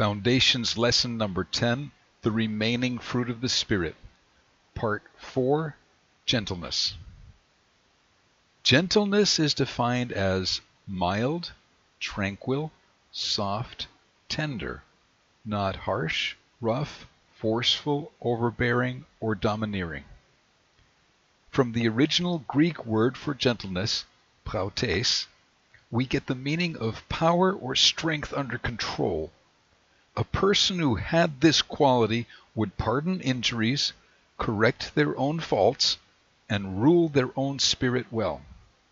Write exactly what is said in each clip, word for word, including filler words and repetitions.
Foundations Lesson Number ten, The Remaining Fruit of the Spirit. Part four, Gentleness. Gentleness is defined as mild, tranquil, soft, tender, not harsh, rough, forceful, overbearing, or domineering. From the original Greek word for gentleness, prautes, we get the meaning of power or strength under control. A person who had this quality would pardon injuries, correct their own faults, and rule their own spirit well.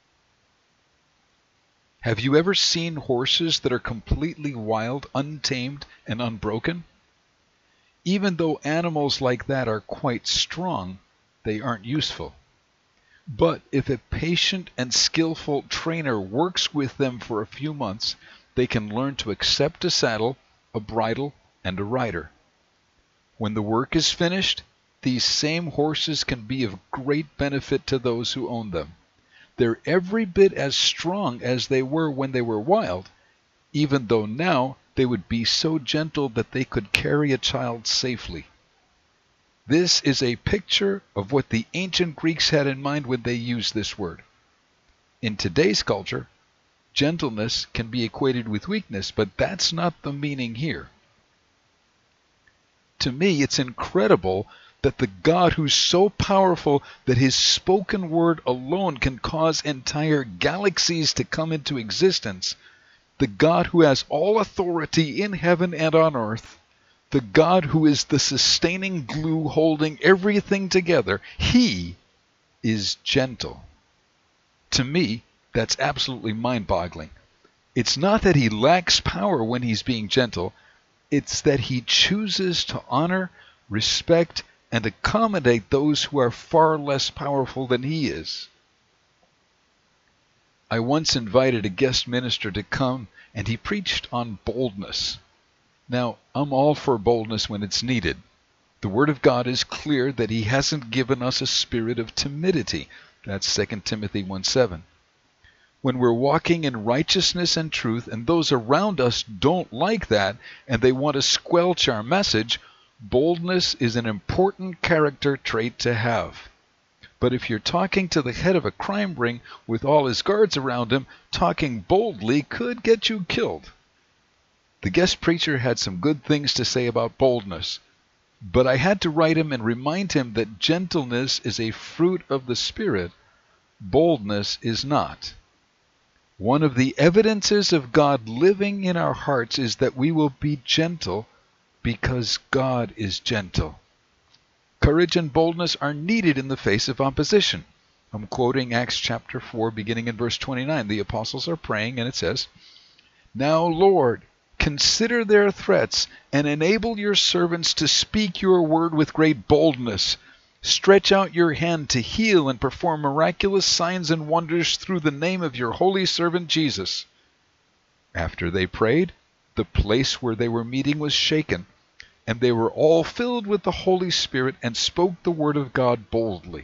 Have you ever seen horses that are completely wild, untamed, and unbroken? Even though animals like that are quite strong, they aren't useful. But if a patient and skillful trainer works with them for a few months, they can learn to accept a saddle, a bridle, and a rider. When the work is finished, these same horses can be of great benefit to those who own them. They're every bit as strong as they were when they were wild, even though now they would be so gentle that they could carry a child safely. This is a picture of what the ancient Greeks had in mind when they used this word. In today's culture, gentleness can be equated with weakness, but that's not the meaning here. To me, it's incredible that the God who's so powerful that his spoken word alone can cause entire galaxies to come into existence, the God who has all authority in heaven and on earth, the God who is the sustaining glue holding everything together, he is gentle. To me, that's absolutely mind-boggling. It's not that he lacks power when he's being gentle, it's that he chooses to honor, respect, and accommodate those who are far less powerful than he is. I once invited a guest minister to come, and he preached on boldness. Now, I'm all for boldness when it's needed. The Word of God is clear that he hasn't given us a spirit of timidity. That's Second Timothy one seven. When we're walking in righteousness and truth, and those around us don't like that, and they want to squelch our message, boldness is an important character trait to have. But if you're talking to the head of a crime ring with all his guards around him, talking boldly could get you killed. The guest preacher had some good things to say about boldness, but I had to write him and remind him that gentleness is a fruit of the Spirit. Boldness is not. One of the evidences of God living in our hearts is that we will be gentle because God is gentle. Courage and boldness are needed in the face of opposition. I'm quoting Acts chapter four, beginning in verse twenty-nine. The apostles are praying, and it says, "Now, Lord, consider their threats and enable your servants to speak your word with great boldness. Stretch out your hand to heal and perform miraculous signs and wonders through the name of your holy servant Jesus." After they prayed, the place where they were meeting was shaken, and they were all filled with the Holy Spirit and spoke the word of God boldly.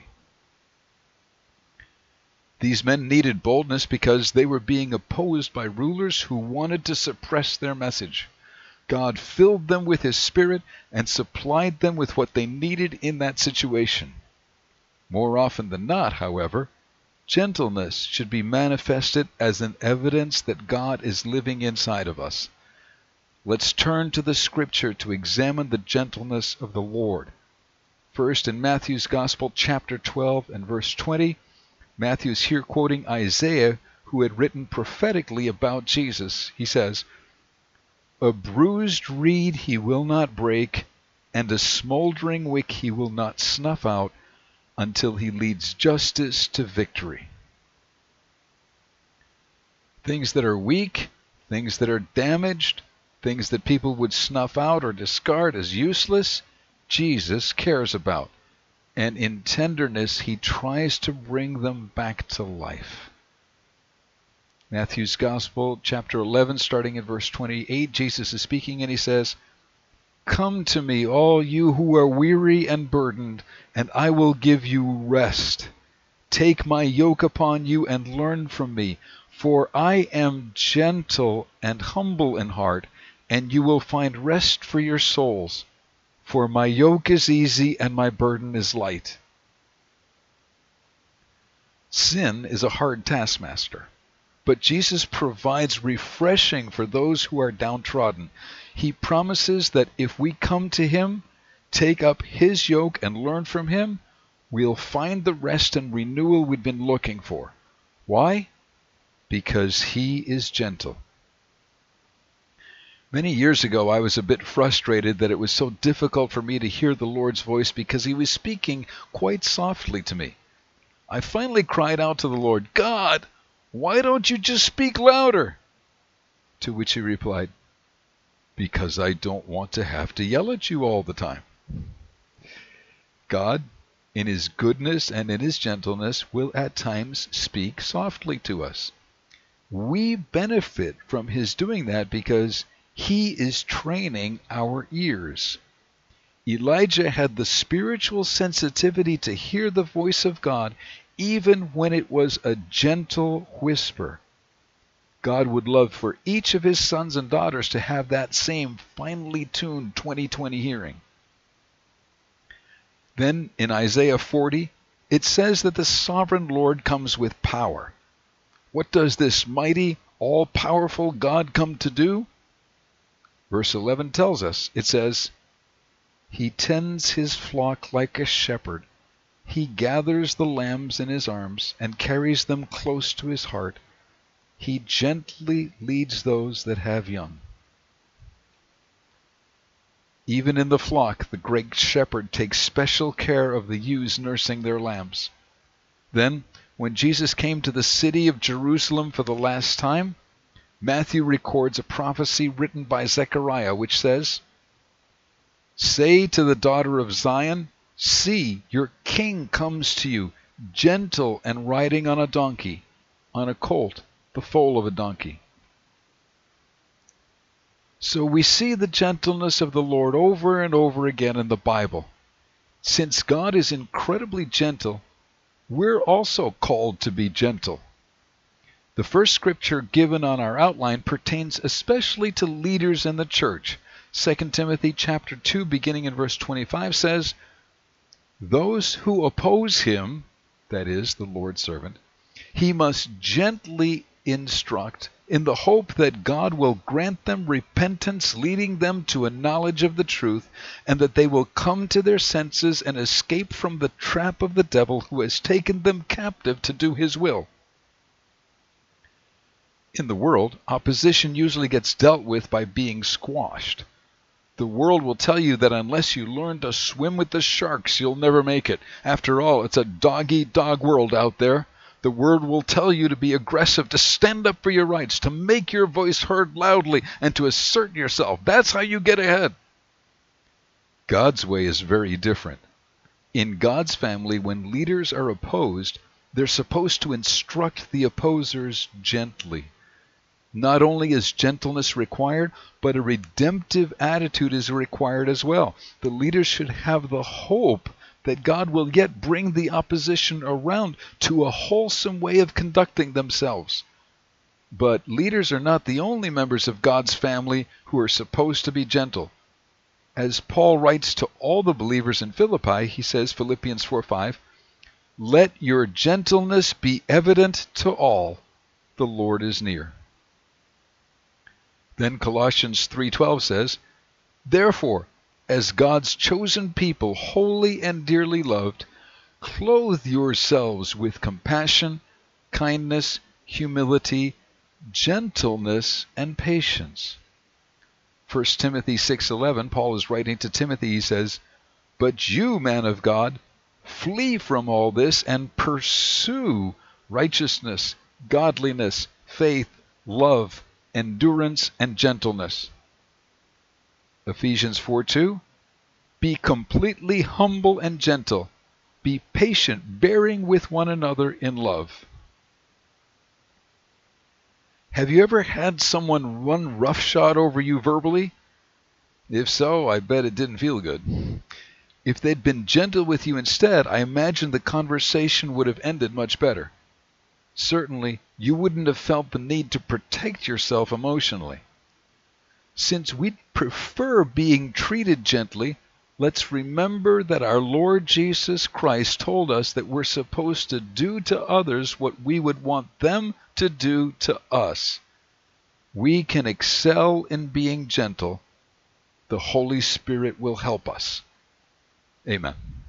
These men needed boldness because they were being opposed by rulers who wanted to suppress their message. God filled them with his Spirit and supplied them with what they needed in that situation. More often than not, however, gentleness should be manifested as an evidence that God is living inside of us. Let's turn to the Scripture to examine the gentleness of the Lord. First, in Matthew's Gospel, chapter twelve and verse twenty, Matthew's here quoting Isaiah, who had written prophetically about Jesus. He says, "A bruised reed he will not break, and a smoldering wick he will not snuff out, until he leads justice to victory." Things that are weak, things that are damaged, things that people would snuff out or discard as useless, Jesus cares about. And in tenderness, he tries to bring them back to life. Matthew's Gospel, chapter eleven, starting at verse twenty-eight, Jesus is speaking and he says, "Come to me, all you who are weary and burdened, and I will give you rest. Take my yoke upon you and learn from me, for I am gentle and humble in heart, and you will find rest for your souls. For my yoke is easy and my burden is light. Sin is a hard taskmaster, but Jesus provides refreshing for those who are downtrodden. He promises that if we come to him, take up his yoke and learn from him, we'll find the rest and renewal we've been looking for. Why? Because he is gentle. Many years ago, I was a bit frustrated that it was so difficult for me to hear the Lord's voice because he was speaking quite softly to me. I finally cried out to the Lord, "God, why don't you just speak louder?" To which he replied, "Because I don't want to have to yell at you all the time." God, in his goodness and in his gentleness, will at times speak softly to us. We benefit from his doing that because he is training our ears. Elijah had the spiritual sensitivity to hear the voice of God even when it was a gentle whisper. God would love for each of his sons and daughters to have that same finely tuned twenty twenty hearing. Then in Isaiah forty, it says that the sovereign Lord comes with power. What does this mighty, all-powerful God come to do? Verse eleven tells us, it says, "He tends his flock like a shepherd. He gathers the lambs in his arms and carries them close to his heart. He gently leads those that have young." Even in the flock, the great shepherd takes special care of the ewes nursing their lambs. Then, when Jesus came to the city of Jerusalem for the last time, Matthew records a prophecy written by Zechariah, which says, "Say to the daughter of Zion, see, your king comes to you, gentle and riding on a donkey, on a colt, the foal of a donkey." So we see the gentleness of the Lord over and over again in the Bible. Since God is incredibly gentle, we're also called to be gentle. The first scripture given on our outline pertains especially to leaders in the church. Second Timothy chapter two, beginning in verse twenty-five, says, "Those who oppose him," that is, the Lord's servant, "he must gently instruct, in the hope that God will grant them repentance, leading them to a knowledge of the truth, and that they will come to their senses and escape from the trap of the devil who has taken them captive to do his will." In the world, opposition usually gets dealt with by being squashed. The world will tell you that unless you learn to swim with the sharks, you'll never make it. After all, it's a dog-eat-dog world out there. The world will tell you to be aggressive, to stand up for your rights, to make your voice heard loudly, and to assert yourself. That's how you get ahead. God's way is very different. In God's family, when leaders are opposed, they're supposed to instruct the opposers gently. Not only is gentleness required, but a redemptive attitude is required as well. The leaders should have the hope that God will yet bring the opposition around to a wholesome way of conducting themselves. But leaders are not the only members of God's family who are supposed to be gentle. As Paul writes to all the believers in Philippi, he says, Philippians four five, "Let your gentleness be evident to all. The Lord is near." Then Colossians three twelve says, "Therefore, as God's chosen people, holy and dearly loved, clothe yourselves with compassion, kindness, humility, gentleness, and patience." First Timothy six eleven, Paul is writing to Timothy, he says, "But you, man of God, flee from all this and pursue righteousness, godliness, faith, love, endurance, and gentleness." Ephesians four two, "Be completely humble and gentle. Be patient, bearing with one another in love." Have you ever had someone run roughshod over you verbally? If so, I bet it didn't feel good. If they'd been gentle with you instead, I imagine the conversation would have ended much better. Certainly, you wouldn't have felt the need to protect yourself emotionally. Since we'd prefer being treated gently, let's remember that our Lord Jesus Christ told us that we're supposed to do to others what we would want them to do to us. We can excel in being gentle. The Holy Spirit will help us. Amen.